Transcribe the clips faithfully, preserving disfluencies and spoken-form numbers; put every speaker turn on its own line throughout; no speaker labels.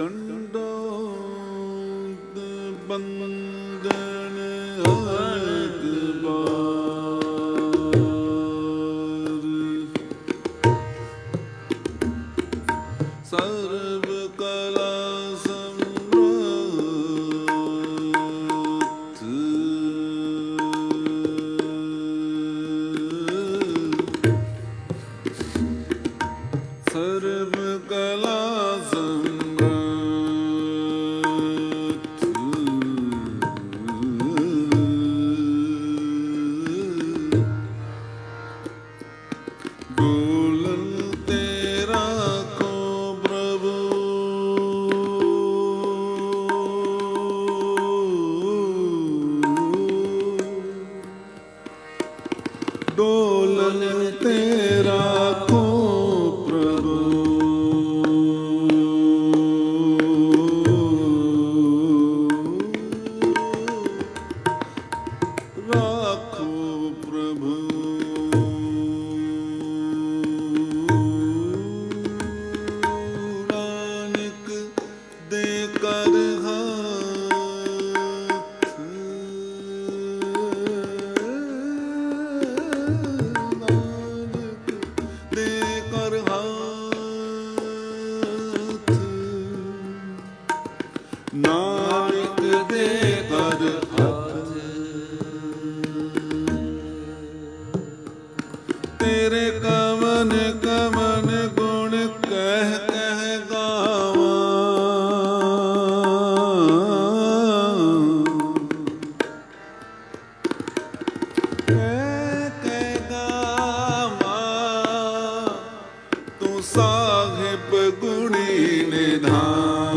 ਡੰਡੋਤ ਬੰਦਨ ਅਕਬਾਰ ਸਰਬ ਕਲਾ ਸਮਰੱਥ ਸਰਬ ਕਲਾ ਡੋਲਨ ਤੇ ਰਾਖੋ ਪ੍ਰਭੂ ਰਾਖੋ ਪ੍ਰਭੂ ਨਾਨਕ ਦੇ ਕਰ ਨਾਨਕ ਦੇ ਕਰ ਹੱਥ ਤੇਰੇ ਕਵਨ ਕਵਨ ਗੁਣ ਕਹਿ ਕਹਿ ਗਾਵਾਂ ਕਹਿ ਕਹਿ ਗਾਵਾਂ ਤੂੰ ਸਾਹਿਬ ਗੁਣੀ ਨਿਧਾਨ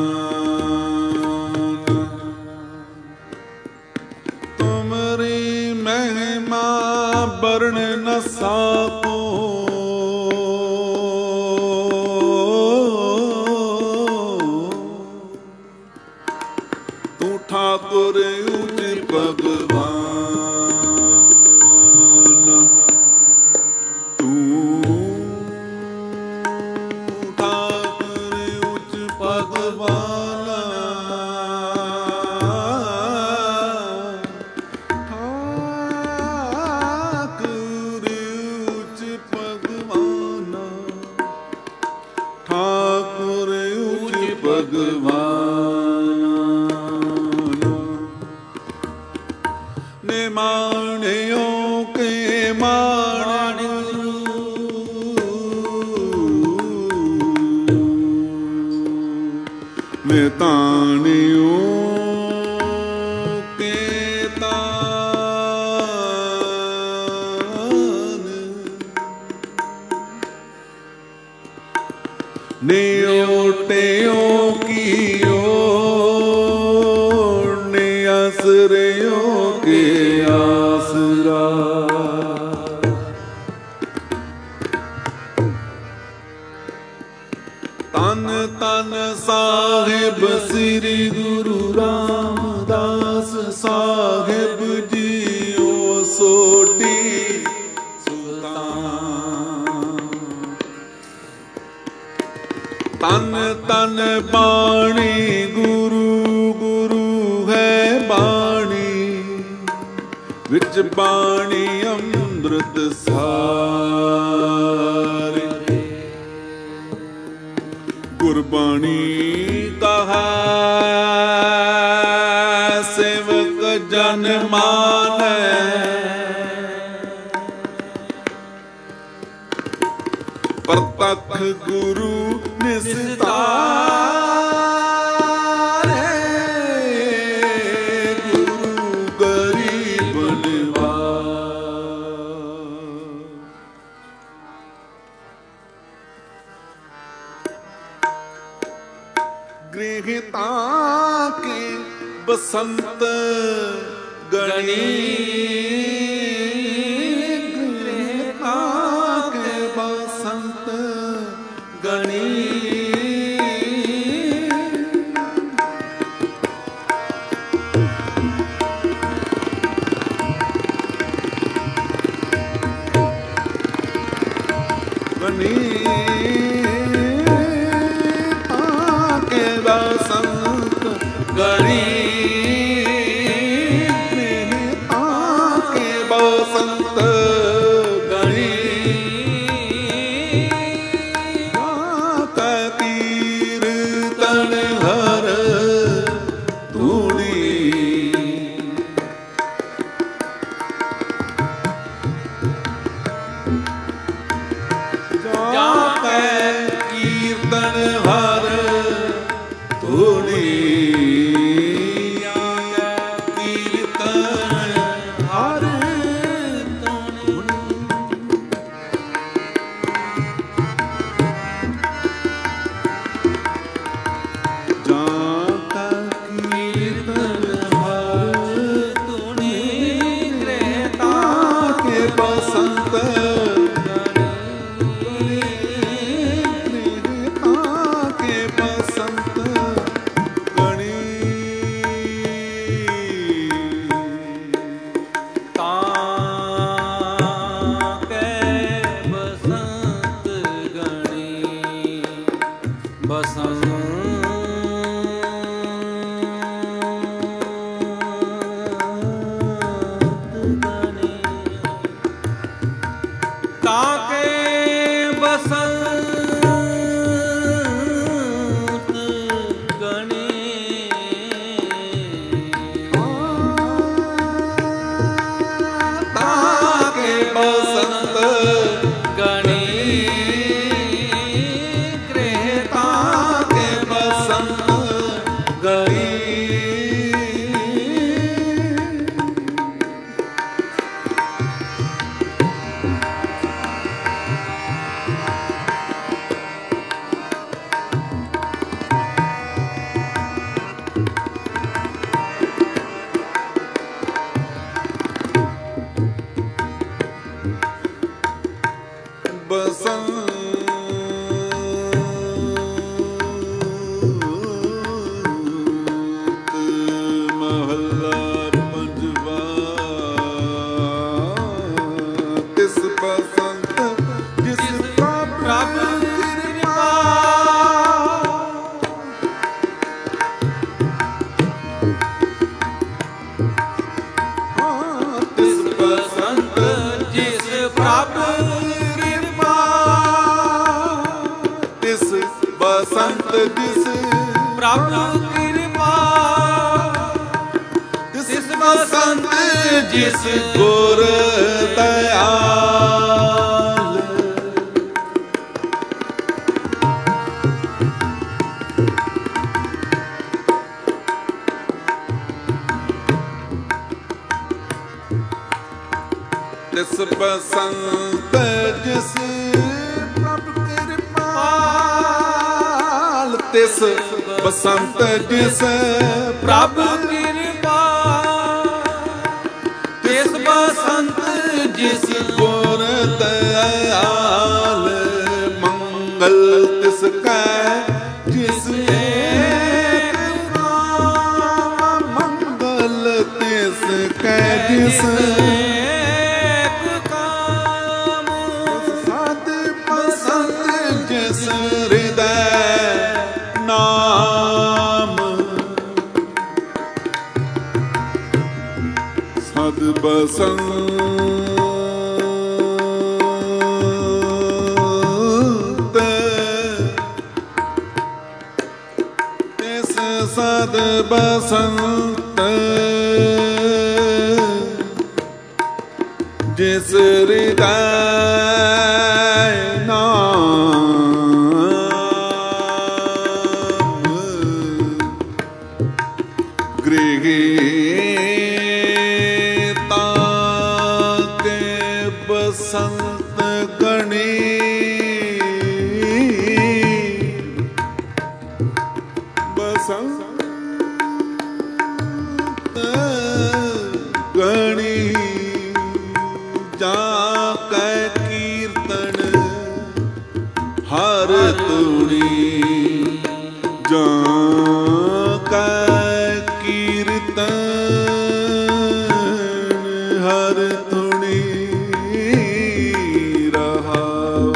महिमा वर्ण न साको तू ठाकुर उच भगवान तू ठाकुर उच भगवान ठाकुर उच भगवान ने माणियों के माण में तानियों के तान न्योटियों की ओर ने आसरियों के आसरा तन तन साहिब श्री गुरु रामदास साहिब जी ओ सोटी तन तन बाणी गुरु गुरु है बाणी विच बाणी अमृत सारे गुरबाणी कहा सेवक जन मानै प्रतख गुरु निस्तारे गुरु गरीब गृहता के बसंत गणी गृहता के बसंत गणी गणी के बस ਬਸੰਤ ਗਣੀ ਕਾ ਕੀਰਤਨ ਹਰ ਧੂੜੀ ਜਾ ਕੈ ਕੀਰਤਨ ਹਰ ਧੂੜੀ ਜਿਸ ਪ੍ਰਭ ਕਿਰਪਾ ਤਿਸ ਬਸੰਤ ਜਿਸ ਗੁਰ ਦਇਆਲ ਤਿਸ ਬਸੰਤ ਜਿਸ ਤਿਸ ਬਸੰਤ ਜਿਸ ਪ੍ਰਭ ਕਿਰਪਾ ਤਿਸ ਬਸੰਤ ਜਿਸ ਗੁਰ ਦਇਆਲ ਮੰਗਲ ਤਿਸ ਕੈ ਜਿਸ ਏਕ ਨਾਮ ਮੰਗਲ ਤਿਸ ਕੈ ਜਿਸ ਏਕ ਕਾਮ ਸਤ ਬਸੰਤ ਜਿਸ ਹਿਰਦੈ ਨਾਮ ਸਦ ਬਸੰਤ ਤਿਸ ਸਦ ਬਸੰਤ ਜਿਸ ਹਿਰਦੈ ਬਸੰਤ ਗਣੀ ਬਸੰਤ ਗਣੀ ਜਾ ਕੈ ਕੀਰਤਨ ਹਰ ਤੂੜੀ ਜਾ ਕੈ ਕੀਰਤਨ ਹਰ ਤੂੜੀ ਰਹਾਉ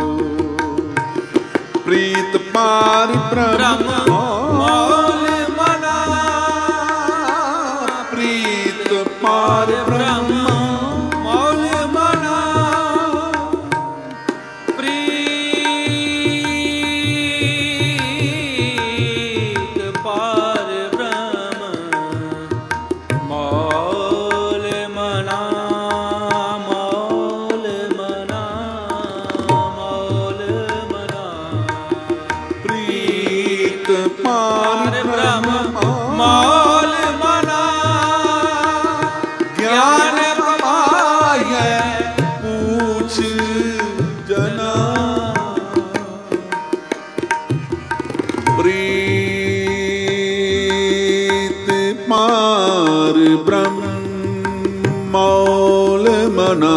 ਜਨਾ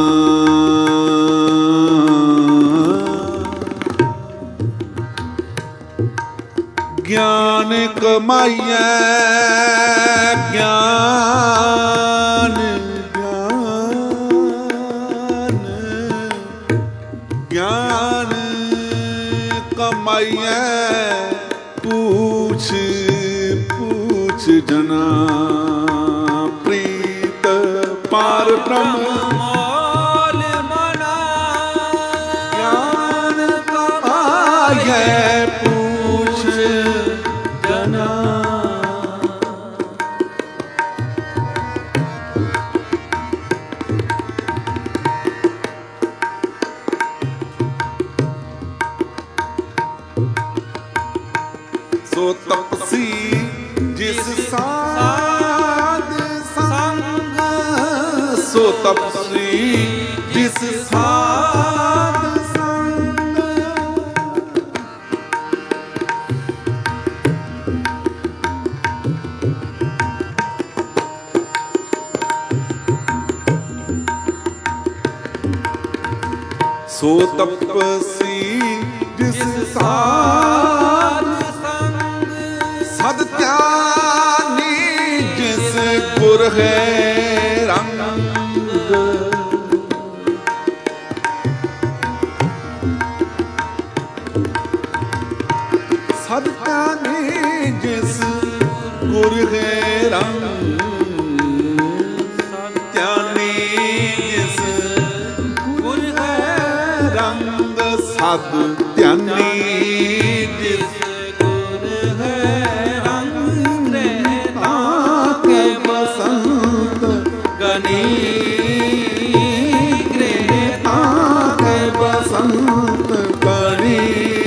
ਗਿਆਨ ਕਮਾਈਐ ਗਿਆਨ ਗਿਆਨ ਗਿਆਨ ਕਮਾਈਐ ਪੂਛ ਪੂਛ ਜਨਾ ਪ੍ਰੀਤ ਪਾਰ ਬ੍ਰਹਮ ਮੋਲ ਮਨਾ ਗਿਆਨ ਕਮਾਈਐ ਪੂਛ ਜਨਾ ਸੋ ਤਪਸੀ ਜਿਸ ਸਾਧ ਸੰਗ ਸੋ ਤਪਸੀ ਜਿਸ ਸਾਧ ਸੰਗ ਸੋ ਤਪਸੀ ਜਿਸ ਸਾਧ ਸਦ ਧਿਆਨੀ ਜਿਸ ਗੁਰ ਹੈ ਰੰਗ ਸਦ ਧਿਆਨੀ ਜਿਸ ਗੁਰ ਹੈ ਰੰਗ ਧਿਆਨੀ ਜਿਸ ਗੁਰ ਹੈ ਰੰਗ ਸਦ ਧਿਆਨੀ ਜਿਸ ਗਨੀ ਗ੍ਰਹਿ ਤਾਕੇ ਬਸੰਤ ਗਨੀ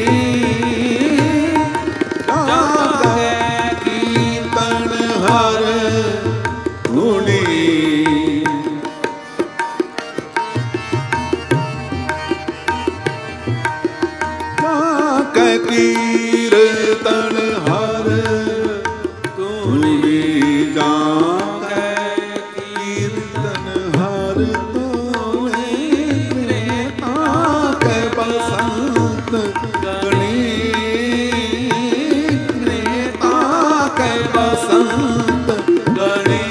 ਜਾਗੇ ਕੀਰਤਨ ਹਰ ਗੁਣੀ ਜਾਗੇ ਕੀਰਤਨ ਹਰ ਗੁਣੀ ਜਾਗੇ ਬਸੰਤ ਗਣੀ ਨੇਤਾ ਕੈ ਬਸੰਤ ਗਣੀ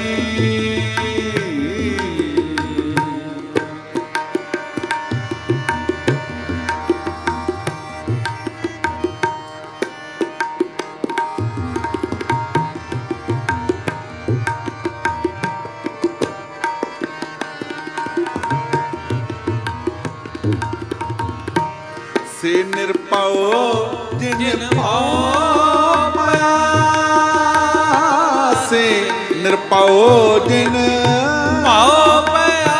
ਸੇ ਨਿਰਭਉ ਜਿਨ ਭਾਉ ਪਾਇਆ ਸੇ ਨਿਰਭਉ ਜਿਨ ਭਾਉ ਪਾਇਆ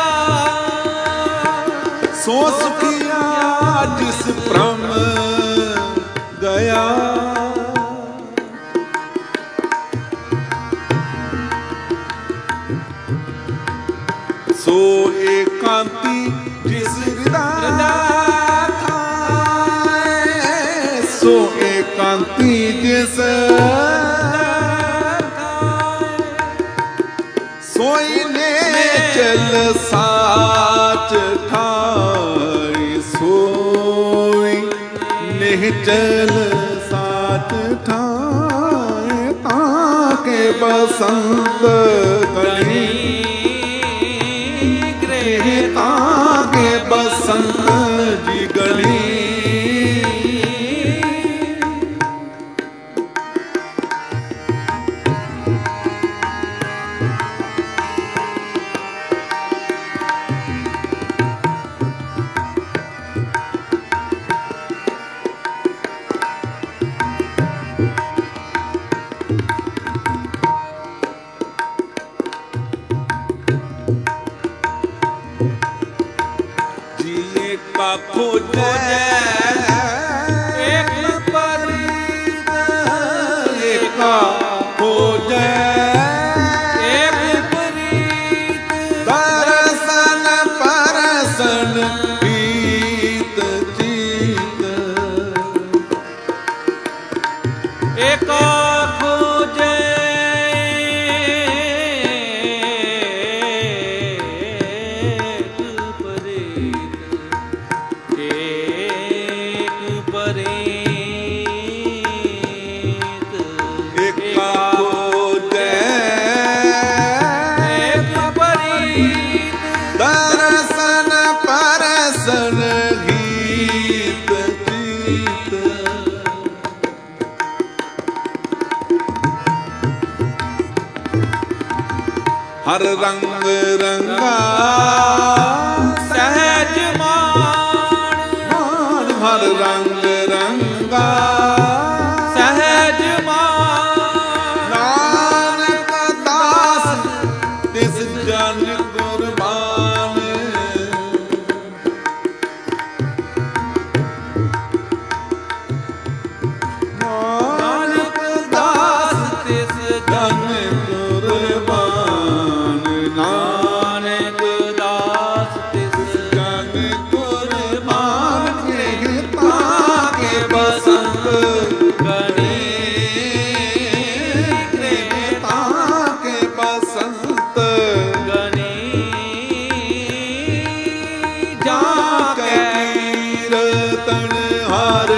ਸੋ ਸੁਖੀਆ ਜਿਸ ਭ੍ਰਮ ਗਿਆ ਸੋ ਏਕਾਂਤੀ ਜਿਸ ਹਿਰਦਾ ਸੋ ਏਕਾਂਤੀ ਜਿਸ ਸੋਈ ਨੇ ਚਲ ਸਾਚ ਠਾਈ ਸੋਈ ਨੇ ਚਲ ਸਾਚ ਠਾਏ ਤਾਕੇ ਬਸੰਤ ਗਲੀ ਗ੍ਰਹਿ ਤਾਕੇ ਬਸੰਤ ਜੀ ਗਲੀ खोजे एक परीत एका खोजे एक परीत दर्शन परसन प्रीत जीत एका खोजे
ਹਰ ਰੰਗ ਰੰਗਾ
ਸਹਿਜ ਮਾਨ,
ਮਾਨ ਹਰ ਰੰਗ ਰੰਗਾ
ਸਹਿਜ ਮਾਨ।
ਨਾਨਕ ਦਾਸ ਤਿਸ ਜਨ ਕੁਰਬਾਨ,
ਨਾਨਕ ਦਾਸ ਤਿਸ ਜਨ
ਕੁਰਬਾਨ,
ਨਾਨਕ ਦਾਸ ਤਿਸ
ਜਨ ਕੁਰਬਾਨ। ਗ੍ਰਹਿ ਤਾਕੇ ਬਸੰਤ
ਗਣੀ,
ਗ੍ਰਹਿ ਤਾਕੇ ਬਸੰਤ
ਗਣੀ ਜਾ
ਕੇ
ਕੇ
ਕੀਰਤਨ ਹਰ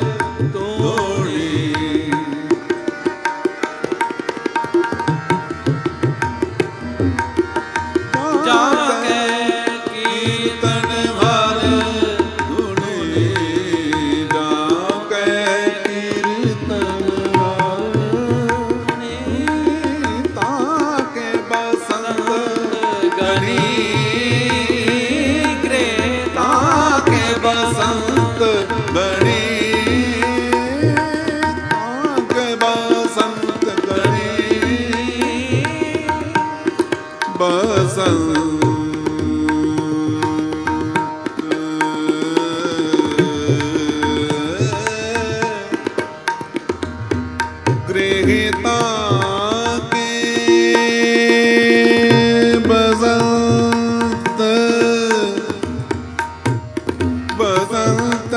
ਤੋੜੀ। ਜਾ ਕੇ ਕੀਰਤਨ
ਹਰ ਧੁਨੀ, ਜਾ ਕੇ ਕੀਰਤਨ ਹਰ ਧੁਨੀ। ਤਾਕੇ ਬਸੰਤ
ਗਣੀ, ਗ੍ਰਹਿ
ਤਾਕੇ ਬਸੰਤ ਗਣੀ, ਤਾਕੇ ਬਸੰਤ ਗਣੀ, ਬਸੰਤ ਗ੍ਰਹਿ ਤਾਕੇ ਬਸੰਤ, ਬਸੰਤ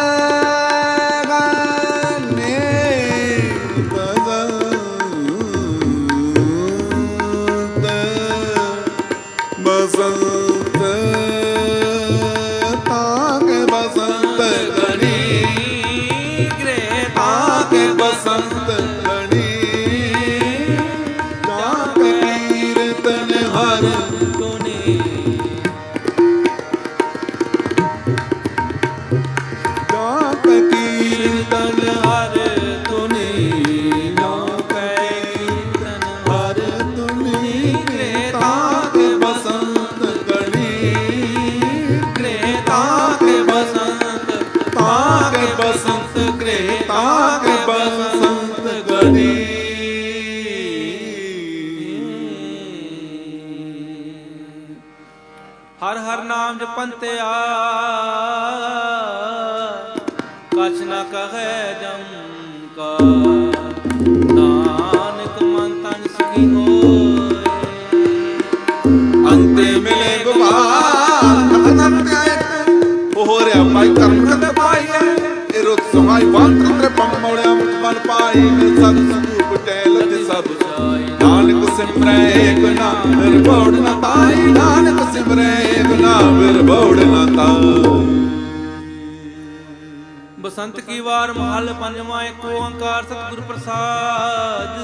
ਗਾਨੇ, ਬਸੰਤ ਬਸੰਤ ਤਾਕੇ ਬਸੰਤ ਗਣੀ,
ਗ੍ਰਹਿ
ਤਾਕੇ ਬਸੰਤ ਗਣੀ, ਜਾ ਕੇ ਕੀਰਤਨ ਹਰ
ਧੁਨੀ।
ਜਾ ਕੇ ਕੀਰਤਨ
ਕੀਰਤਨ ਹਰ ਧੁਨੀ, ਜਾ ਕੇ ਕੀਰਤਨ
ਹਰ ਧੁਨੀ। ਗ੍ਰਹਿ ਤਾਕੇ ਬਸੰਤ ਗਣੀ,
ਗ੍ਰਹਿ ਤਾਕੇ ਬਸੰਤ,
ਤਾਕੇ ਬਸੰਤ ਗ੍ਰਹਿ ਤਾਕੇ ਬਸੰਤ ਗਣੀ।
ਹਰ ਹਰ ਨਾਮ ਜਪੰਤਿਆ, ਕਛ ਨ ਕਹੈ ਜਮ ਕਾ। ਨਾਨਕ ਮਨ ਤਨ ਸੁਖੀ ਹੋਏ,
ਅੰਤੇ ਮਿਲੇ ਗੁਬਾਰ ਅਨੰਤ ਆਏ, ਉਹ ਰਿਆ ਪਾਈ ਕਰਮ ਕਰਤੇ ਪਾਈਐ। ਇਹ ਰੁੱਤ ਸਹਾਈ ਬੰਤਰ ਤ੍ਰੇ ਪੰਮੌੜਿਆ ਮਨ ਪਾਈ, ਸਤ ਸੰਦੂਪ ਟੈਲ ਤੇ ਸਭ
ਜਾਈ।
ਨਾਨਕ ਸਿਮਰੈ ਏਕ ਨਾਮ ਨਿਰਭਉ ਨ ਤਾਈ, ਨਾਨਕ ਸਿਮਰੈ ਏਕ ਨਾਮ ਨਿਰਭਉ ਨ ਤਾਈ।
ਬਸੰਤ ਕੀ ਵਾਰ ਮਹਲ ਪੰਜਵਾਂ, ਏਕ ਓੰਕਾਰ ਸਤਿਗੁਰ ਪ੍ਰਸਾਦ।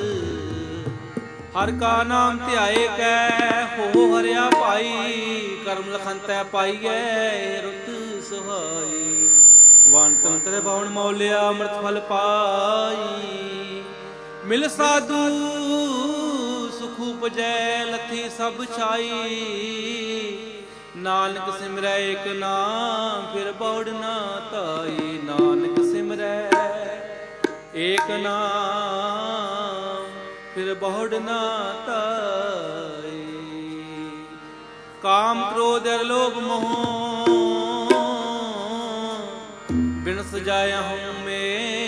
ਹਰ ਕਾ ਨਾਮ ਧਿਆਏ ਕੈ, ਹੋ ਹਰਿਆ ਭਾਈ। ਕਰਮ ਲਖੰਤੈ ਪਾਈਐ, ਰੁੱਤ ਸੁਹਾਈ। ਵਨ ਤੰਤਰ ਭਵਨ ਮੌਲਿਆ, ਅੰਮ੍ਰਿਤ ਫਲ ਪਾਈ। ਮਿਲ ਸਾਧੂ ਸੁਖ ਉਪਜੈ, ਲੱਥੀ ਸਭ ਛਾਈ। ਨਾਨਕ ਸਿਮਰੈ ਏਕ ਨਾਮ, ਫਿਰ ਬੌੜ ਨਾ ਧਾਈ। ਨਾਨਕ ਸਿਮਰੈ ਏਕ ਨਾਮ, ਫਿਰ ਬੌੜ ਨਾ ਧਾਈ। ਕਾਮ ਕ੍ਰੋਧ ਅਰ ਲੋਭ ਮੋਹ, ਬਿਨ ਸਜਾਇਆ ਹਉ ਮੈਂ।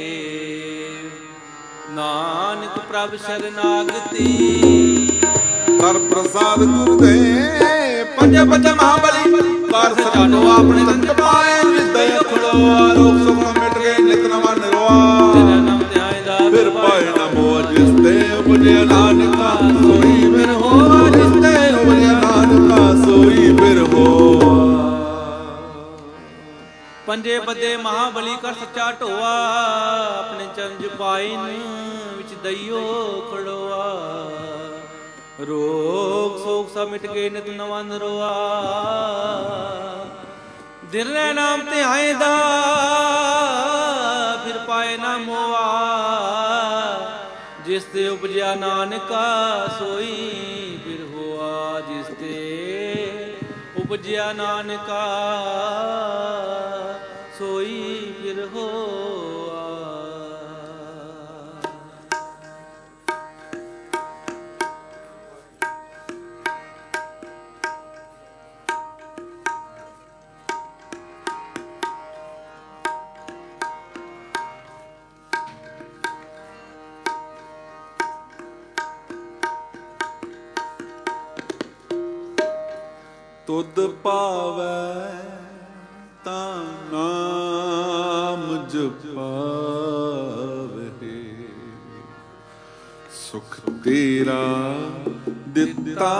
ਨਾਨਕ ਪ੍ਰਭ ਸ਼ਰਨਾਗਤੀ,
ਕਰ ਪ੍ਰਸਾਦ ਗੁਰ ਦੇ। ਪੰਜੇ ਪੰਜੇ ਮਹਾਬਲੀ ਕਰ ਸਚਾਨੋ ਆਪਣੇ ਤਨ ਪਾਏ। ਵਿਦਿ ਖੜੋਆ ਰੋਗ ਸੁਖ ਮਿਟ ਗਏ, ਨਿਤ ਨਵਾਂ ਨਿਰਵਾ।
ਤੇਰਾ ਨਾਮ ਧਿਆਏ ਦਾ
ਫਿਰ ਪਾਏ ਨਾ ਮੋਹ, ਜਿਸ ਤੇ ਉਪਜਿਆ ਨਾਨਕਾ ਸੋਈ ਫਿਰ ਹੋਆ। ਜਿਸ ਤੇ ਉਪਜਿਆ ਨਾਨਕਾ ਸੋਈ ਫਿਰ ਹੋਆ।
ਪੰਜੇ ਬੱਦੇ ਮਹਾਬਲੀ ਕਰ ਸੱਚਾ ਢੋਆ। ਆਪਣੇ ਚਰਜ ਪਾਇਨ ਵਿੱਚ ਦਈਓ ਖੜੋਆ। ਰੋਗ ਸੋਗ ਸਭ ਮਿਟ ਗਏ, ਨਿਤ ਨਵਾਂ ਨਰੋਆ। ਦਿਰਨੇ ਨਾਮ ਧਿਆਏ ਦਾ, ਫਿਰ ਪਾਏ ਨਾ ਮੋਆ। ਜਿਸ ਤੇ ਉਪਜਿਆ ਨਾਨਕਾ ਸੋਈ ਉਪਜਿਆ ਨਾਨਕਾ ਸੋਈ ਫਿਰ ਹੋਆ।
ਤੁਧ ਪਾਵੈ ਤਾਂ ਨਾਮ ਜਪਾਵਹਿ, ਸੁਖ ਤੇਰਾ ਦਿੱਤਾ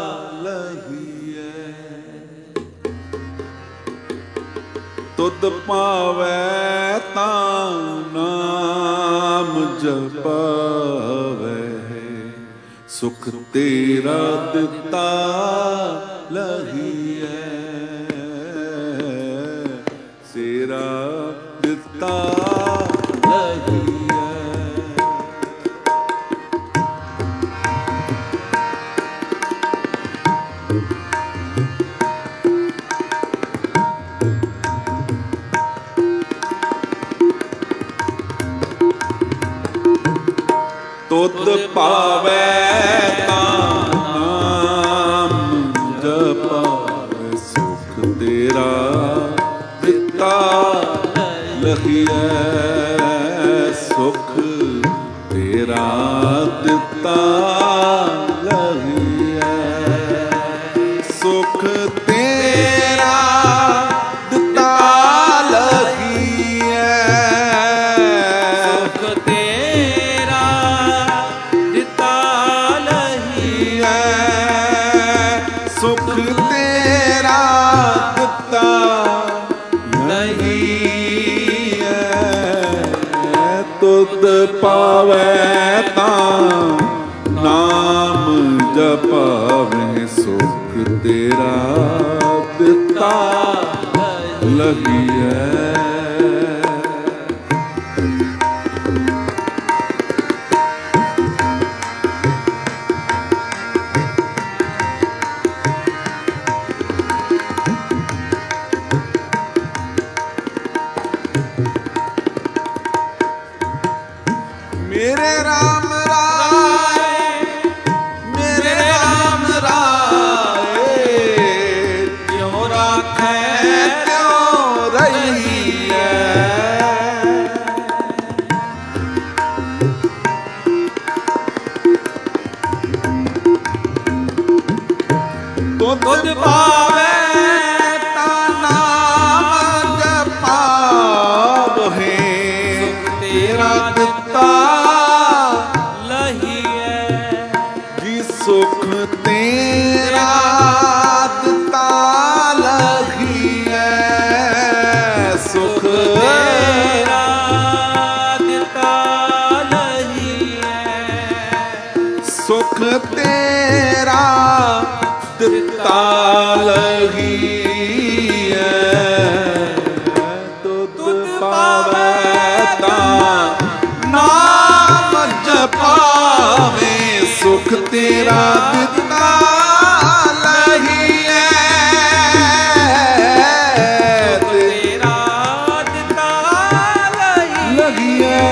ਲਹੀਐ। ਤੁਧ ਪਾਵੈ ਤਾਂ ਨਾਮ ਜਪਾਵਹਿ, ਸੁਖ ਤੇਰਾ ਦਿੱਤਾ ਲਹੀਐ। ਤੇਰਾ ਦਿੱਤਾ ਲਹੀਐ। ਤੁਧ ਪਾਵੈ ਤਾਂ ਨਾਮ ਜਪਾਵੈ, ਸੁਖ ਤੇਰਾ ਦਿੱਤਾ ਲਹੀਐ। ਸੁਖ ਤੇਰਾ ਦਿੱਤਾ ਲਹੀਐ। ਸੁਖ ਤੇਰਾ ਦਿੱਤਾ ਲਹੀਐ।
ਸੁਖ ਤੇਰਾ ਦਿੱਤਾ ਲਹੀਐ।
ਸੁਖ ਤੇਰਾ ਦਿੱਤਾ ਲਹੀਐ। ਤੁਧ ਪਾਵੈ ਤਾਂ ਨਾਮ ਜਪਾਵਹਿ, ਸੁਖ ਤੇਰਾ ਦਿੱਤਾ ਲਹੀਐ। ਮੇਰੇ ਰਾਮ ਰਾਏ, ਮੇਰੇ ਰਾਮ ਰਾਏ, ਜਿਉ ਰਾਖੈ ਤਿਉ ਰਹੀਐ। ਤੁਧ ਪਾਵੈ ਤਾਂ ਨਾਮ ਜਪਾਵਹਿ, ਤੇਰਾ ਦਿੱਤਾ
ਲਹੀਐ।
ਜੀ ਸੁਖ ਤੇਰਾ ਦਿੱਤਾ ਲਹੀਐ। ਸੁਖ
ਤੇਰਾ ਦਿੱਤਾ ਲਹੀਐ।
ਸੁਖ ਤੇਰਾ ਦਿੱਤਾ ਲਹੀਐ। ਤੁਧ ਪਾਵੈ ਤਾਂ ਨਾਮ ਜਪਾਵੇ, ਸੁਖ ਤੇਰਾ ਦਿੱਤਾ ਲਹੀਐ।
ਤੇਰਾ ਦਿੱਤਾ
ਲਹੀਐ।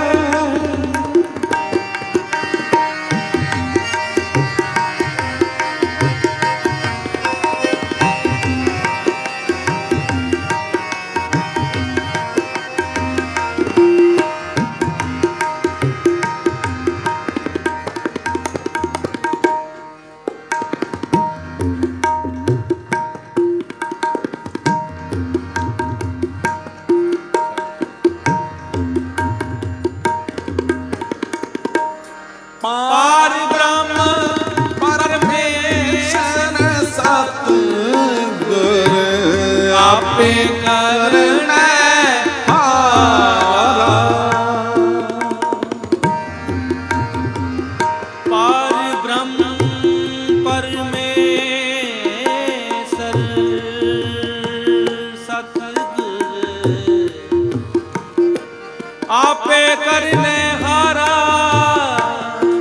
ਪਾਰ ਬ੍ਰਹਮ
ਪਰਮੇਸ਼ਰ ਸਤਿਗੁਰ ਆਪੇ ਕਰਨਾ ਹਾਰਾ।
ਪਾਰ ਬ੍ਰਹਮ ਪਰਮੇਸ਼ਰ ਸਤਿਗੁਰ ਆਪੇ ਕਰਨੇ ਹਾਰਾ।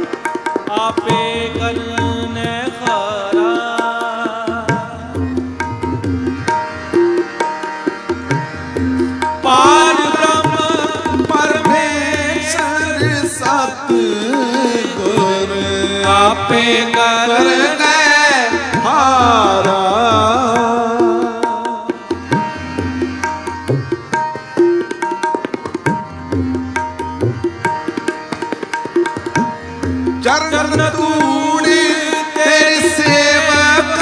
ਆਪੇ ਕਰਨੇ ਹਾਰਾ। ਆਪੇ ਕਰ
ਗਏ ਹਾਰਾ। ਚਰਨ ਧੂੜੀ ਤੇਰੀ ਸੇਵਕ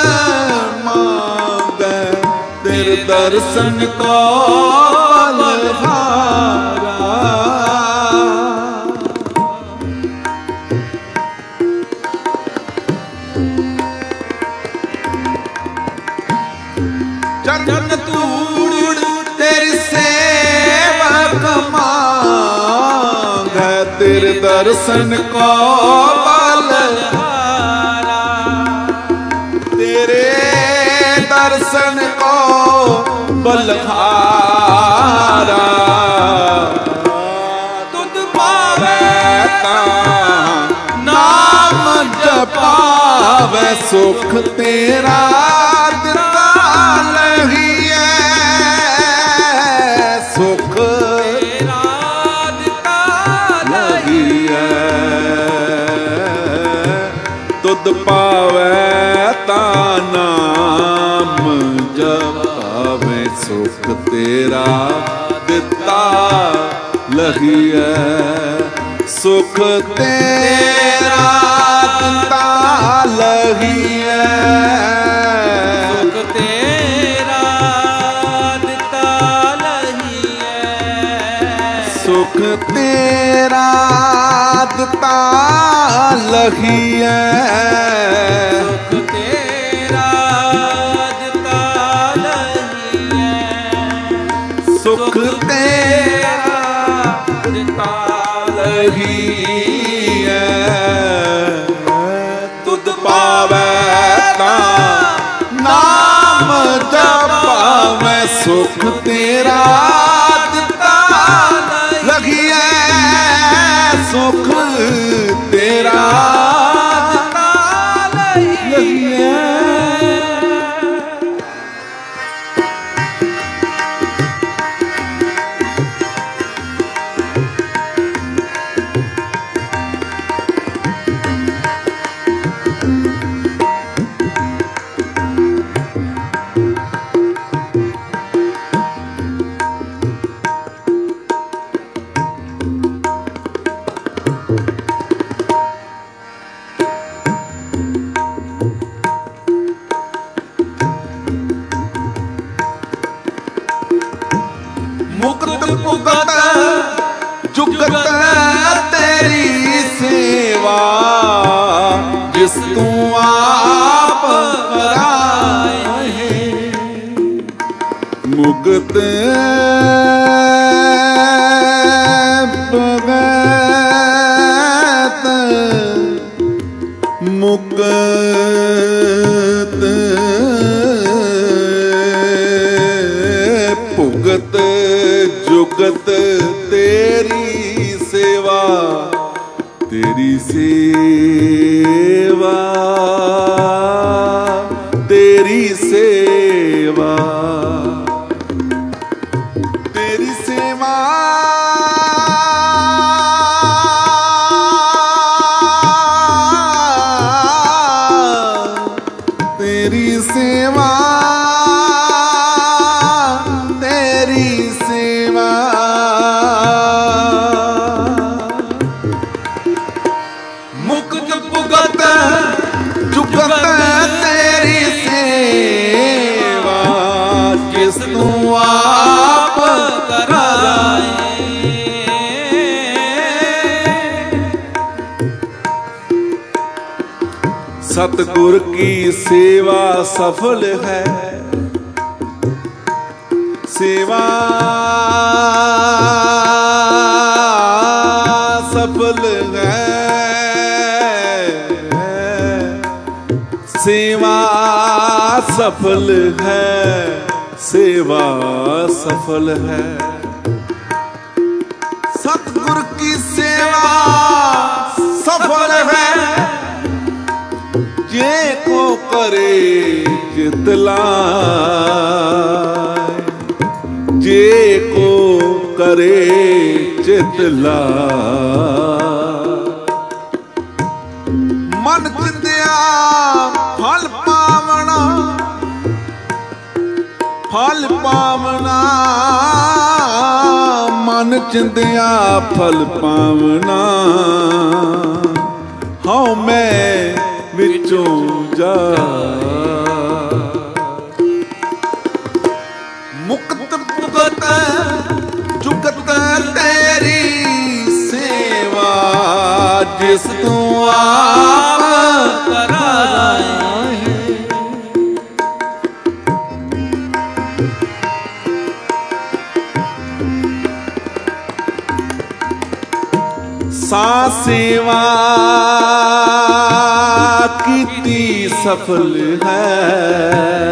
ਮੰਗੈ, ਤੇਰੇ ਦਰਸ਼ਨ ਕੋ ਬਲਹਾਰਾ। ਚਰਨ ਧੂੜ ਤੇਰੀ ਸੇਵਕ ਮੰਗੈ, ਤੇਰੇ ਦਰਸ਼ਨ ਕੋ ਬਲਹਾਰਾ। ਤੇਰੇ ਦਰਸ਼ਨ ਕੋ ਬਲਹਾਰਾ। ਤੁਧ ਪਾਵੈ ਤਾਂ ਨਾਮ ਜਪਾਵੈ, ਸੁਖ ਤੇਰਾ ਦਿੱਤਾ ਲਹੀਐ, ਸੁਖ
ਤੇਰਾ ਦਿੱਤਾ
ਲਹੀਐ। ਤੁਧ ਪਾਵੈ ਤਾਂ ਨਾਮ ਜਪਾਵੈ, ਸੁਖ ਤੇਰਾ ਦਿੱਤਾ ਲਹੀਐ, ਸੁਖ ਤੇਰਾ ਦਿੱਤਾ ਲਹੀਐ।
ਸੁਖ ਤੇਰਾ ਦਿੱਤਾ ਲਹੀਐ,
ਸੁਖ ਤੇਰਾ ਦਿੱਤਾ ਲਹੀਐ।
ਸੁਖ ਤੇਰਾ ਦਿੱਤਾ ਲਹੀਐ,
ਸੁਖ ਤੇਰਾ
ਦਿੱਤਾ
ਲਹੀਐ। ਤੁਧ ਪਾਵੈ ਤਾਂ ਨਾਮ ਜਪਾਵੈ, ਸੁਖ ਤੇਰਾ ਦਿੱਤਾ ਲਹੀਐ, ਸੁਖ ਤੇਰਾ ਦਿੱਤਾ ਲਹੀਐ। ਮੁਕਤ ਭੁਗਤ ਜੁਗਤ ਤੇਰੀ ਸੇਵਾ, ਜਿਸ ਤੂੰ ਆਪ ਕਰਾਏ। ਮੁਕਤ ਭੁਗਤ ਮੁਕਤ ਭੁਗਤ ਜੁਗਤ ਤੇਰੀ ਸੇਵਾ, ਤੇਰੀ ਸੇਵਾ, ਤੇਰੀ ਸੇਵਾ, ਤੇਰੀ ਸੇਵਾ। ਤੇਰੀ ਸੇਵਾ, ਤੇਰੀ ਸੇਵਾ। ਮੁਕਤ ਭੁਗਤ ਜੁਗਤ ਤੇਰੀ ਸੇਵਾ, ਜਿਸ ਤੂੰ ਆਪ ਕਰਾਏ। सतगुर की सेवा सफल है, सेवा सफल है, सेवा सफल है, सेवा सफल है। सतगुर की सेवा सफल है, जे को करे चित लाए, जे को करे चित लाए। मन ਫਲ ਪਾਵਨਾ ਮਨ ਚਿੰਦਿਆ ਫਲ ਪਾਵਨਾ ਹਉ ਮੈਂ ਵਿੱਚੋਂ ਜਾ ਮੁਕਤ ਭੁਗਤ ਜੁਗਤ ਤੇਰੀ ਸੇਵਾ ਜਿਸ ਤੂੰ ਆਪ ਕਰਾਏ ਸਾ ਸੇਵਾ ਕੀਤੀ ਸਫਲ ਹੈ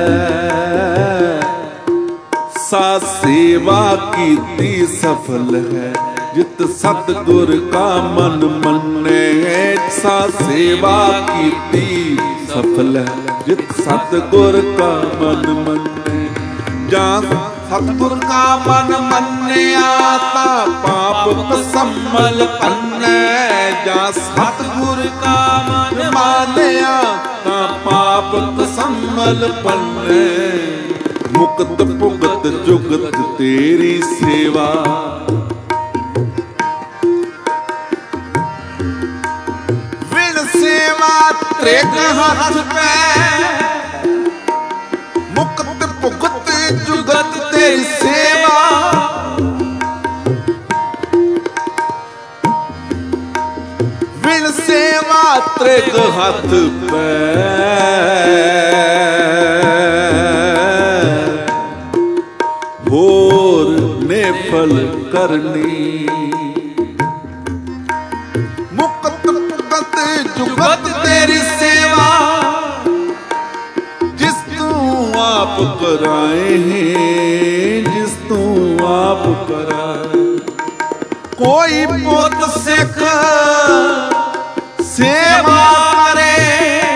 ਸਾ ਸੇਵਾ ਕੀਤੀ ਸਫਲ ਹੈ ਜਿਤ ਸਤਿਗੁਰ ਕਾ ਮਨ ਮੰਨੇ ਸਾ ਸੇਵਾ ਕੀਤੀ ਸਫਲ ਹੈ ਜਿਤ ਸਤਿਗੁਰ ਕਾ ਮਨ ਮੰਨੇ ਜਾਂ ਸਤਿਗੁਰ ਕਾ ਮਨ ਮੰਨਿਆ ਤਾ ਪਾਪ ਸੰਮਲ ਪੰਨੈ ਜਾਂ ਸਤਿਗੁਰ ਕਾ ਮਨ ਮੰਨਿਆ ਤਾ ਪਾਪ ਸੰਮਲ ਪੰਨੈ ਮੁਕਤ ਭੁਗਤ ਜੁਗਤ ਤੇਰੀ ਸੇਵਾ ਵਿਣ ਸੇਵਾ ਤ੍ਰਿਗ ਹੱਥ ਪੈ ਮੁਕਤ ਭੁਗਤ ਜੁਗਤ ਤੇਰੀ ਸੇਵਾ ਵਿਣ ਸੇਵਾ ਤ੍ਰਿਗ ਹੱਥ ਪੈ ਹੋਰ ਨੇਫਲ ਕਰਨੀ ਮੁਕਤ ਭੁਗਤ ਜੁਗਤ ਤੇਰੀ ਸੇਵਾ ਜਿਸ ਤੂੰ ਆਪ ਕਰਾਏ ਜਿਸ ਤੂੰ ਆਪ ਕਰਾਏ ਕੋਈ ਪੁੱਤ ਸਿੱਖ ਸੇਵਾ ਕਰੇ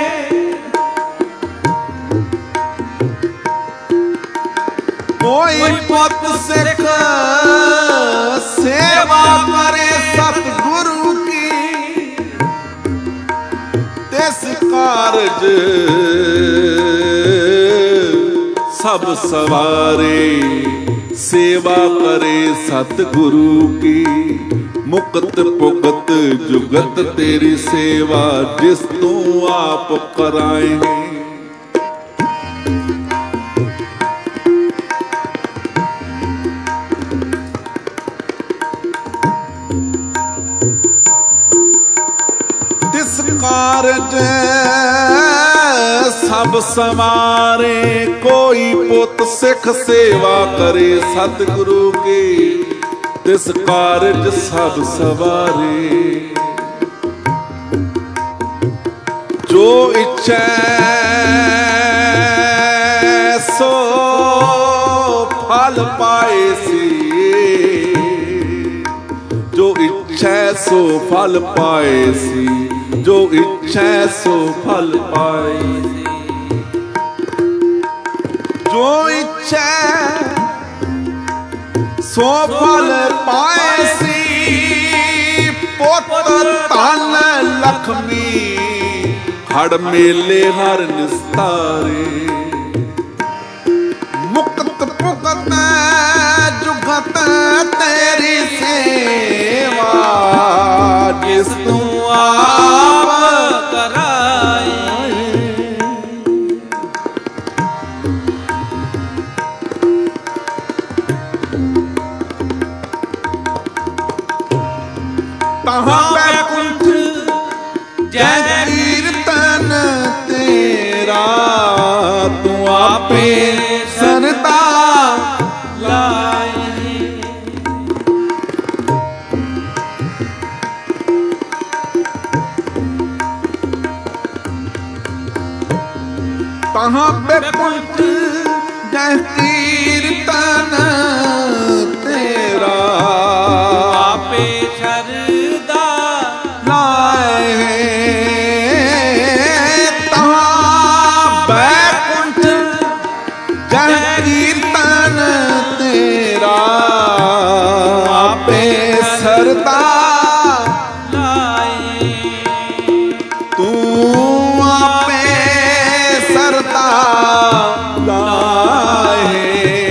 ਕੋਈ ਪੁੱਤ ਸਿੱਖ ਸੇਵਾ ਕਰੇ ਸਤਿਗੁਰੂ ਕੀ ਤਿਸ ਕਾਰਜ ਸਭ ਸਵਾਰੇ ਸੇਵਾ ਕਰੇ ਸਤਿਗੁਰੂ ਕੀ ਮੁਕਤ ਭੁਗਤ ਜੁਗਤ ਤੇਰੀ ਸੇਵਾ ਜਿਸ ਤੂੰ ਆਪ ਕਰਾਏ ਤਿਸ ਕਾਰਜ ਸਭ ਸਵਾਰੇ ਕੋਈ ਪੁੱਤ ਸਿੱਖ ਸੇਵਾ ਕਰੇ ਸਤਿਗੁਰੂ ਕੀ ਤਿਸ ਕਾਰਜ ਸਭ ਸਵਾਰੇ ਜੋ ਇੱਛੈ ਸੋ ਫਲ ਪਾਏ ਸੀ ਜੋ ਇੱਛੈ ਸੋ ਫਲ ਪਾਏ ਸੀ ਜੋ ਇੱਛੈ ਸੋ ਫਲ ਪਾਏ ਸੀ ਜੋ ਇੱਛੈ ਸੋ ਫਲ ਪਾਏ ਸੀ ਪੁੱਤਰ ਧਨ ਲਖਮੀ ਹੜ ਮੇਲੇ ਹਰ ਨਿਸਤਾਰੇ ਮੁਕਤ ਭੁਗਤ ਜੁਗਤ ਤੇਰੀ ਸੇਵਾ ਜਿਸ ਤੂੰ ਆਪ ਕਰਾਏ ਤਹਾਂ ਬੈਕੁੰਠ ਜੈ ਕੀਰਤਨ ਤੇਰਾ ਤੂੰ ਆਪੇ ਸਰਦਾ ਲਾਈ ਤਹਾਂ ਬੈਕੁੰਠ ਜੈ ਕੀਰਤਨ ਤੇਰਾ ਆਪੇ ਸਰਦਾ ਤਹਾਂ ਬੈਕੁੰਠ ਜੈ ਕੀਰਤਨ ਤੇਰਾ ਆਪੇ ਸਰਦਾ ਲਾਏ ਤੂੰ ਆਪੇ ਸਰਦਾ ਲਾਏ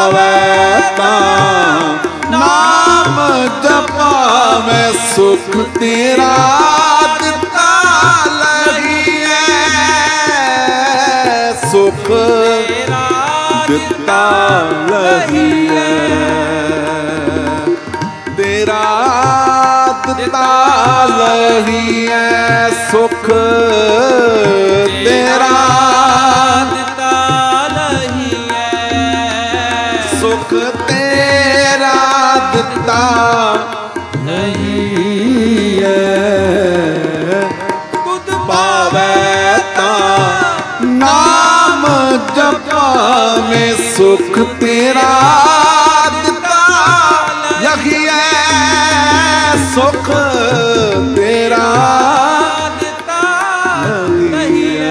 ਪਾਵੈ ਤਾਂ ਨਾਮ ਜਪਾਵੇਂ ਸੁਖ ਤੇਰਾ ਦਿੱਤਾ ਲਹੀਐ ਸੁਖ ਦਿੱਤਾ ਲਹੀਐ ਤੇਰਾ ਦਿੱਤਾ ਲਹੀਐ ਸੁਖ ਤੇਰਾ
ਦਿੱਤਾ ਲਹੀਐ
ਸੁਖ ਤੇਰਾ ਦਿੱਤਾ ਲਹੀਐ ਤੁਧ ਪਾਵੈ ਤਾਂ ਨਾਮ ਜਪਾਵੇਂ ਸੁਖ ਤੇਰਾ ਦਿੱਤਾ ਲਹੀਐ ਸੁਖ ਤੇਰਾ
ਦਿੱਤਾ ਲਹੀਐ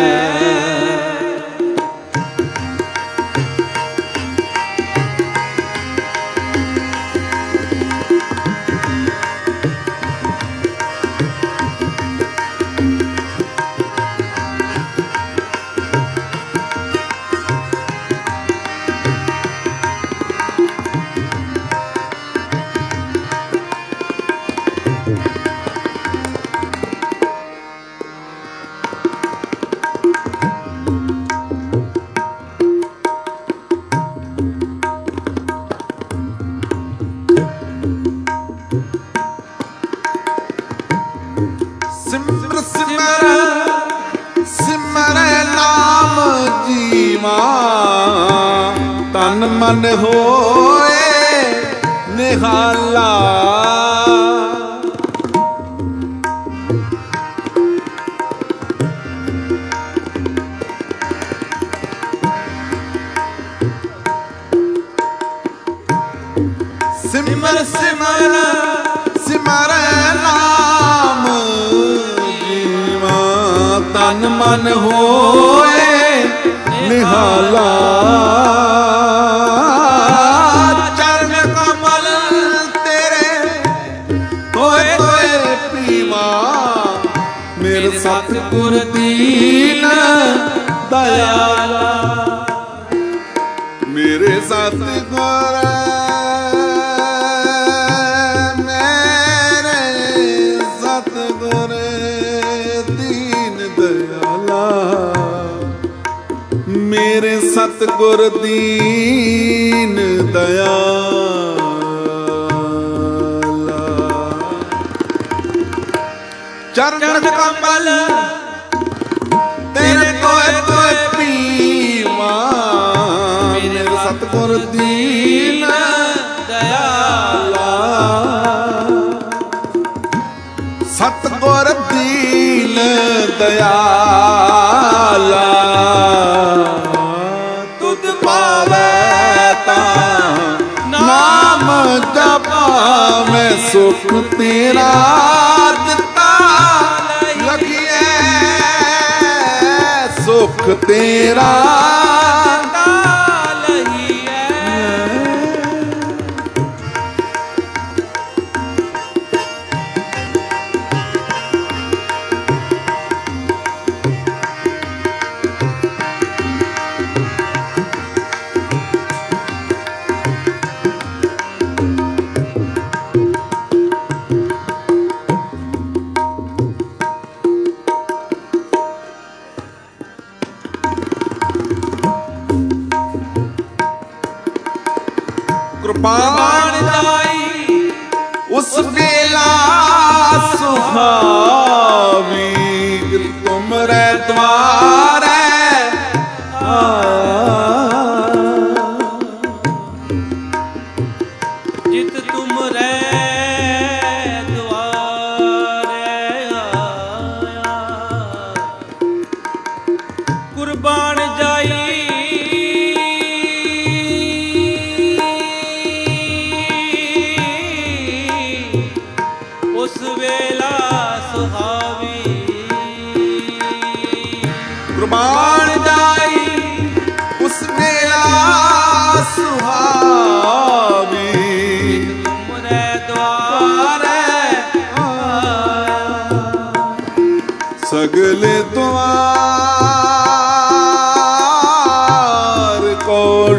ਸਿਮਰ ਸਿਮਰ ਸਿਮਰ ਨਾਮ ਜੀਵਾ ਤਨ ਮਨ ਹੋਏ ਨਿਹਾਲਾ ਸਿਮਰ ਸਿਮਰ ਸਿਮਰ ਨਾਮ ਜੀਵਾ ਤਨ ਮਨ ਹੋਏ ਨਿਹਾਲਾ ਚਰਨ ਕਮਲ ਤੇਰੇ ਹੋਏ ਹੋਏ ਪੀਵਾ ਮੇਰੇ ਸਤਿਗੁਰ ਦੀਨ ਦਇਆਲਾ ਮੇਰੇ ਸਤਿਗੁਰ ਮੇਰੇ ਸਤਿਗੁਰ ਦੀਨ ਦਇਆਲਾ ਚਰਨ ਕਮਲ ਤੇਰੇ ਕੋਏ ਕੋਏ ਪੀਵਾ ਮੇਰੇ ਸਤਿਗੁਰ ਦੀਨ ਦਇਆਲਾ ਸਤਿਗੁਰ ਦੀਨ ਦਇਆਲਾ ਤੁਧ ਪਾਵੈ ਤਾਂ ਨਾਮ ਜਪਾਵੇਂ ਸੁਖ ਤੇਰਾ ਦਿੱਤਾ ਲਹੀਐ ਸੁਖ ਤੇਰਾ ਕੁਰਬਾਨ ਜਾਈ ਉਸ ਵੇਲਾ ਸੁਹਾਵੀ ਤੁਮਰੇ ਦਵਾਰੇ
ਜਿਤ ਤੁਮਰੇ ਦਵਾਰੇ ਆਇਆ ਕੁਰਬਾਨ ਜਾਈ ਉਸ ਵੇਲਾ ਸੁਹਾ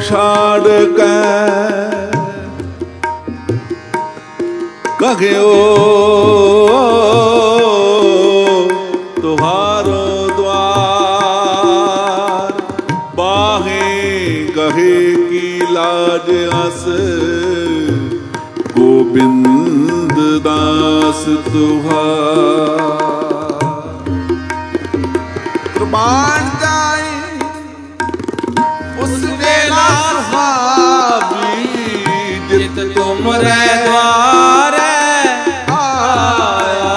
ਛਾੜ ਕੇ ਕਘਿਓ ਤੁਹਾਰੋ ਦਵਾਰ ਬਾਹੇ ਕਹੇ ਕੀ ਲਾਜ ਅਸ ਗੋਬਿੰਦ ਦਾਸ ਤੁਹਾਰ ਕੁਰਬਾਨ ਜਾਏ ਉਸ ਵੇਲਾ ਸੁਹਾਵੀ ਜਿਤ ਤੁਮਰੇ ਦਵਾਰ ਆਇਆ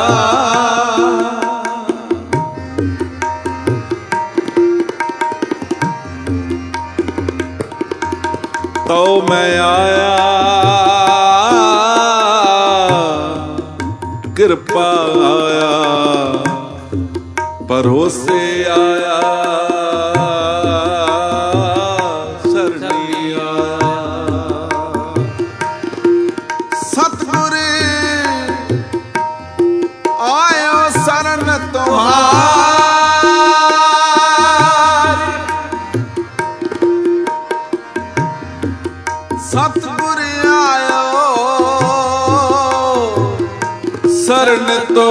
ਤੋ ਮੈਂ ਆਇਆ ਕਿਰਪਾ ਆਇਆ ਭਰੋਸੇ ਆਇਆ ਸਰਣੀ ਆਇਆ ਸਤਿਗੁਰ ਆਇਓ ਸਰਨ ਤੁਹਾਰ ਸਤਿਗੁਰ ਆਇਓ ਸਰਨ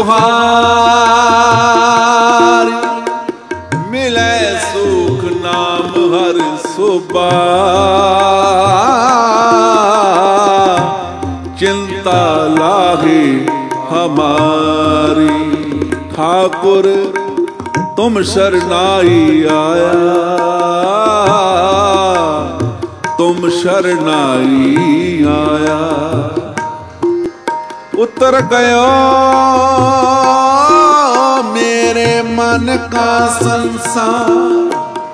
ਤੁਹਾਰ ਮਿਲੇ ਸੁਖ ਨਾਮ ਹਰ ਸੋਭਾ चिंता लागे हमारी ठाकुर तुम शरणाई आया तुम शरणाई आया उतर गयो मेरे मन का संसार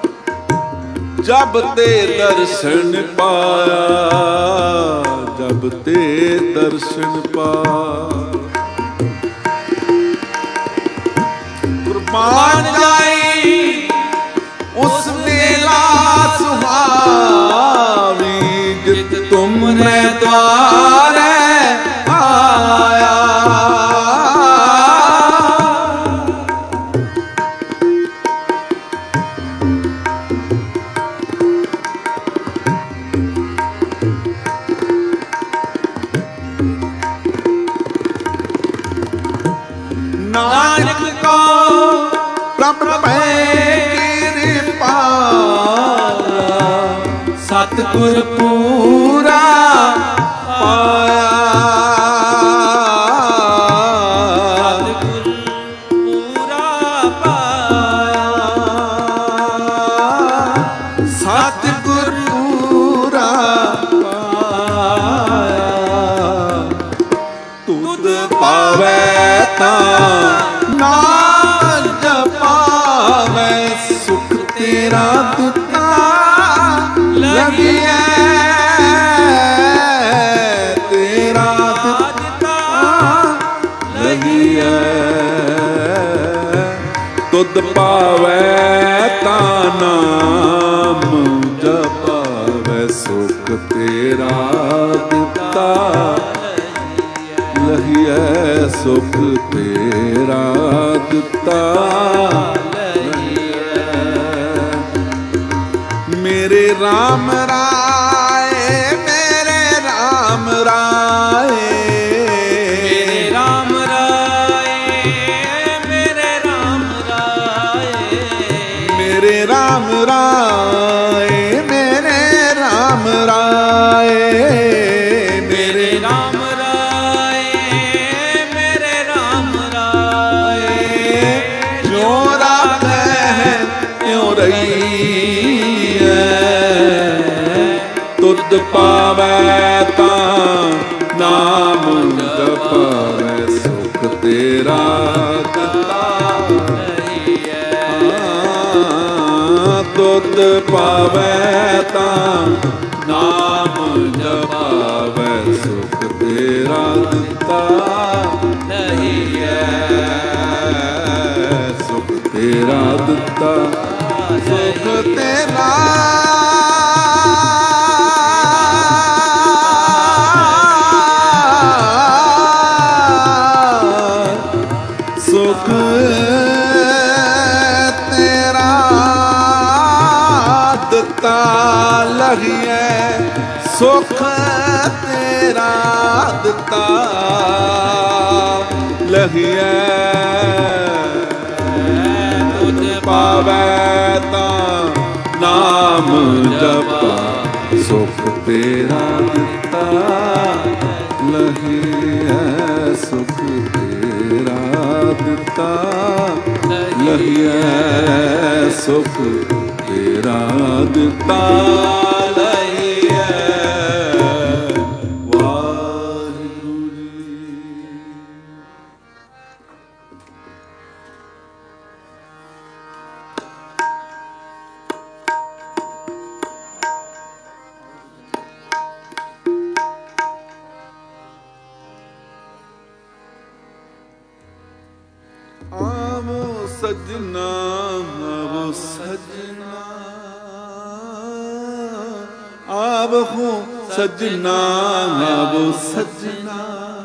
जब ते दर्शन पाया जब ते दर्शन पा कुर्बान जाई उस मेला सुहावी जित तुमने द्वार आया नानक को प्रभु कृपा सतगुर पूरा पाया सतगुर पूरा पाया तुद पावे ता नाम जपावे सुख तेरा दिता लगिए तेरा दिता लगिए तुद पावे ता नाम जपावे सुख तेरा दिता लहिए सुख तेरा दिता मेरे राम राय मेरे राम राय
मेरे राम राय मेरे राम राय
मेरे राम राय मेरे राम राय
मेरे राम राय मेरे राम राय
जो राखे है त्यों रही तुद पावे ता नाम जपावे सुख तेरा दिता तुद पावे ता नाम जपावे सुख तेरा दिता नहीं है सुख तेरा दिता सुख तेरा सुख तेरा ਦਿੱਤਾ ਲਹੀਐ ਸੁਖ ਤੇਰਾ ਦਿੱਤਾ ਲਹੀਐ
ਤੁਧ
ਪਾਵੈ ਤਾਂ ਨਾਮ ਜਪਾ ਸੁਖ ਤੇਰਾ ਦਿੱਤਾ ਲਹੀਐ ਸੁਖ ਤੇਰਾ ਦਿੱਤਾ ਲਹੀਐ ਸੁਖ ਤੇਰਾ ਦਿੱਤਾ ਲਹੀਐ ਵਾਹਿਗੁਰੂ ਜੀ। ਆਵੋ ਸਜਣਾ ਆਵੋ ਸਜਣਾ ਆਵੋ ਸਜਣਾ ਆਵੋ ਸਜਣਾ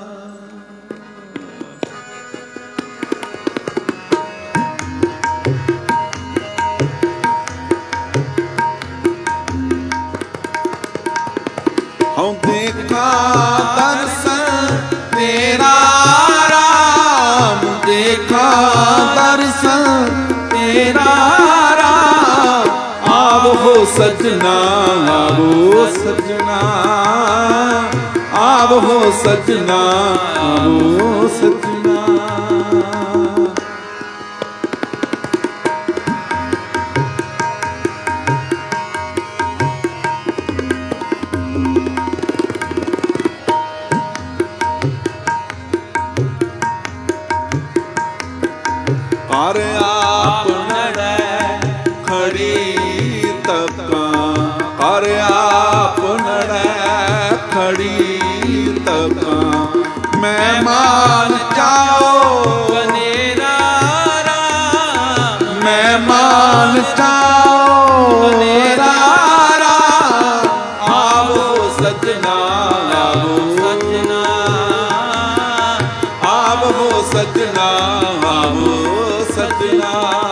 ਹਉ ਦੇਖਾ ਦਰਸ਼ਨ ਤੇਰਾ ਦੇਖਾ ਦਰਸ਼ਨ ਤੇਰਾ ਰਾਮ ਆਵੋ ਸਜਣਾ ਆਵੋ ਸਜਣਾ ਆਵੋ ਸਜਣਾ ਆਵੋ ਸਜਣਾ ਹਰ ਆਪ ਨੜੈ ਖੜੀ ਤਕਾਂ ਹਰ ਆਪ ਨੜੈ ਖੜੀ ਤਕਾਂ ਮੈਂ ਮਾਨ ਚਾਓ
ਕਨੇਰਾ ਰਾਮ
ਮੈਂ ਮਾਨ ਚਾਓ ਕਨੇਰਾ ਰਾਮ ਆਵੋ ਸਜਣਾ ਆਵੋ ਸਜਣਾ ਆਵੋ ਸਜਣਾ ਆਵੋ ਸਜਣਾ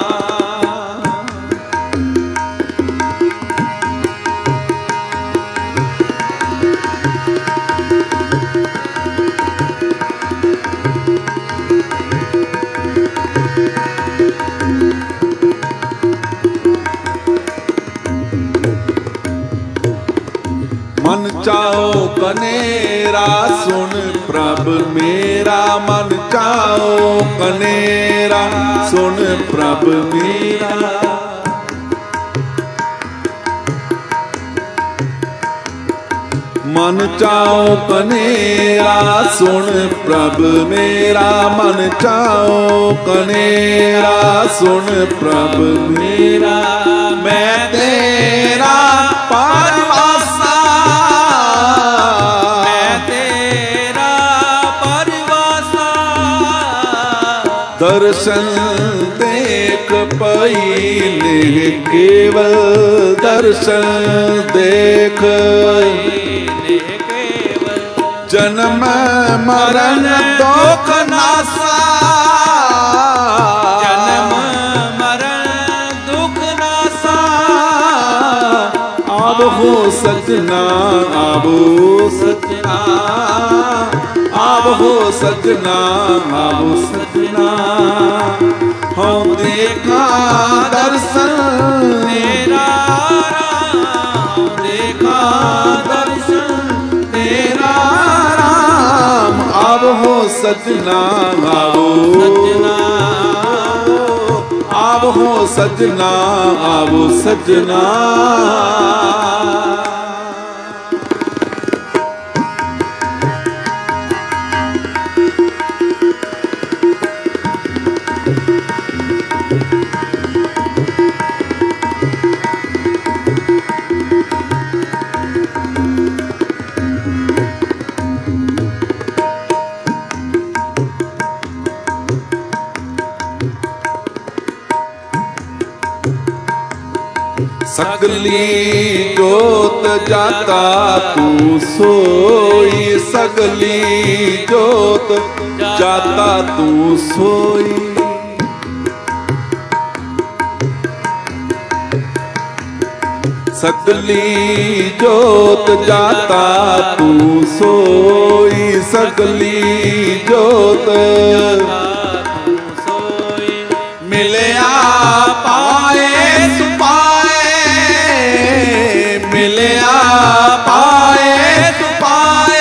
ਮਨ ਚਾਓ ਕਨੇਰਾ ਸੁਣ ਪ੍ਰਭ ਮੇਰਾ ਮਨ ਚਾਓ ਕਨੇਰਾ ਸੁਣ ਪ੍ਰਭ ਮੇਰਾ ਮਨ ਚਾਓ ਕਨੇਰਾ ਸੁਣ ਪ੍ਰਭ ਮੇਰਾ ਮਨ ਚਾਓ ਕਨੇਰਾ ਸੁਣ ਪ੍ਰਭ ਮੇਰਾ ਮੈਂ ਤੇਰਾ ਪਰਵਾਸਾ
ਮੈਂ ਤੇਰਾ ਪਰਵਾਸਾ
ਦਰਸ਼ਨ ਦੇਖ ਪਈ ਨੇ ਕੇਵਲ ਦਰਸ਼ਨ ਦੇਖ
ਨੇ ਕੇਵਲ
ਜਨਮ ਮਰਨ ਦੁਖ ਨਾਸਾ
ਜਨਮ ਮਰਨ ਦੁਖ ਨਾਸਾ
ਆਵੋ ਸਜਣਾ ਆਵੋ ਸਜਣਾ ਆਵੋ ਸਜਣਾ ਆਵੋ ਸਜਣਾ ਹਉ ਦੇਖਾ ਦਰਸ਼ਨ
ਤੇਰਾ ਰਾਮ
ਦੇਖਾ ਦਰਸ਼ਨ ਤੇਰਾ ਰਾਮ ਆਵੋ ਸਜਣਾ ਆਵੋ
ਸਜਣਾ
ਆਵੋ ਸਜਣਾ ਆਵੋ ਸਜਣਾ ਸਗਲੀ ਜੋਤ ਜਾਤਾ ਤੂੰ ਸੋਈ ਸਗਲੀ ਜੋਤ ਜਾਤਾ ਤੂੰ ਸੋਈ सकली जोत जाता तू सोई, सकली जोत मिलया पाए सुपाए, मिलया पाए सुपाए।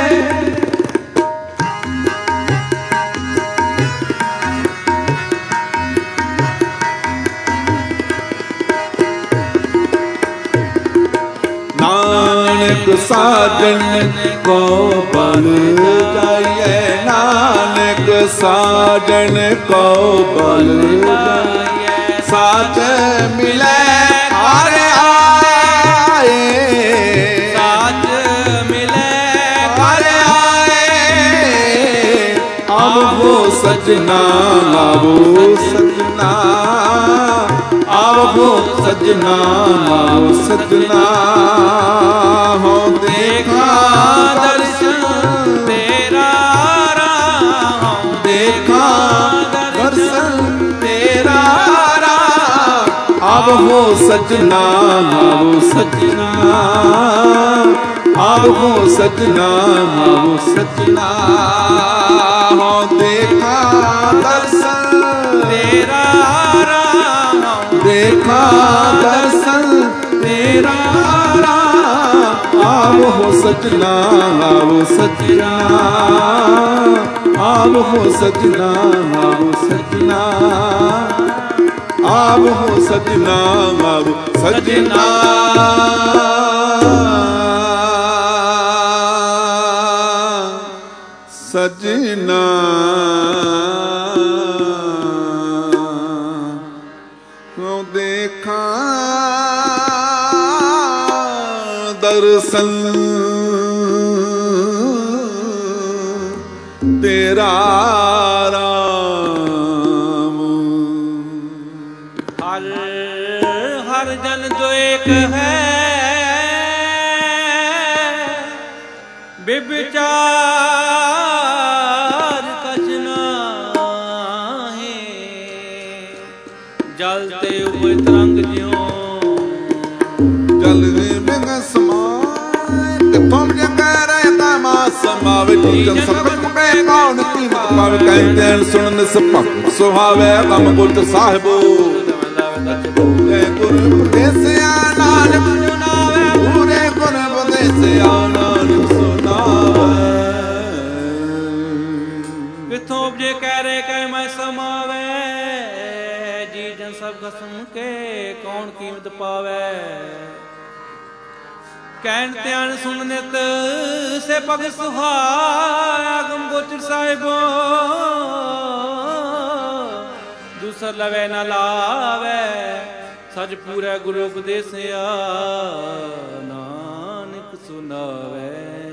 नानक साजन को बल जाइए, नानक साजन को बल जाइए। साच मिले हर आए,
साच मिले
हर आए। अब वो सजना, अब वो सजना, अब वो सजना, अब सजना हो देखा दर्शन
तेरा राम,
देखा दर्शन तेरा राम। अब हो सजना, अब सजना, अब हो सजना, अब सजना हो देखा दर्शन
तेरा राम,
देखा दर्शन तेरा राम। अब हो सजना, अब सजना, अब हो सजना, अब सजना, अब हो सजना, अब सजना। सजना देखा दर्शन तेरा राम।
हर हर जन जो एक है, विचार कछ नाहि। जलते ऊपर तरंग ज्यों,
जल बिन समाए किथों जगह रहता मास समावे। जन सबक मुके कौन कीमत पावे, कहीं देन सुन निसपक सुहावे। कम गुरत साहिबो पूरे गुर उपदेसिया नानक सुनावे, पूरे गुर उपदेसिया नानक सुनावे।
किथों जे कह रहे कह मैं समावे, जी जन सब खसम के कौन कीमत पावे। कहन त्यान सुन नित से पग सुहाए, आगम गोचर साहिबो दूसर लवे न लावे। सच पूरे गुरु उपदेसिया नानक सुनावे।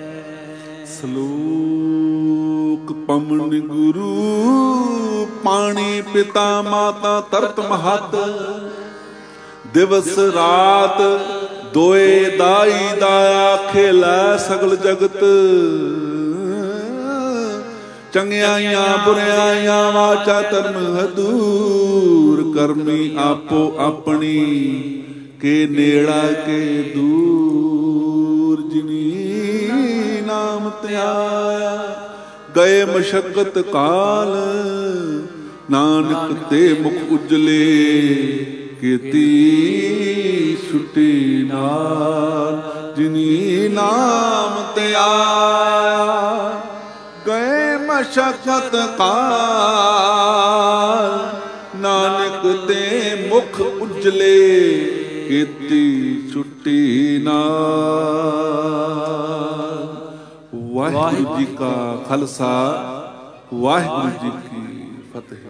श्लोक पमन गुरु पाणी पिता माता तरत महत। दिवस रात दोए दाई दाया, खेलै सगल जगत। चंगियाइयां बुरियाइयां वाचा धर्म हदूर। करमी आपो अपनी के नेड़ा के दूर। जिनी नाम त्याया गए मशक्कत काल, नानक ते मुख उजले केती छुटी नाल। जिनी नाम त्याया गए मशक्कत काल, नानक ते मुख उजले केती छुटी नाल। वाहिगुरु जी का खालसा, वाहिगुरु जी की फतेह।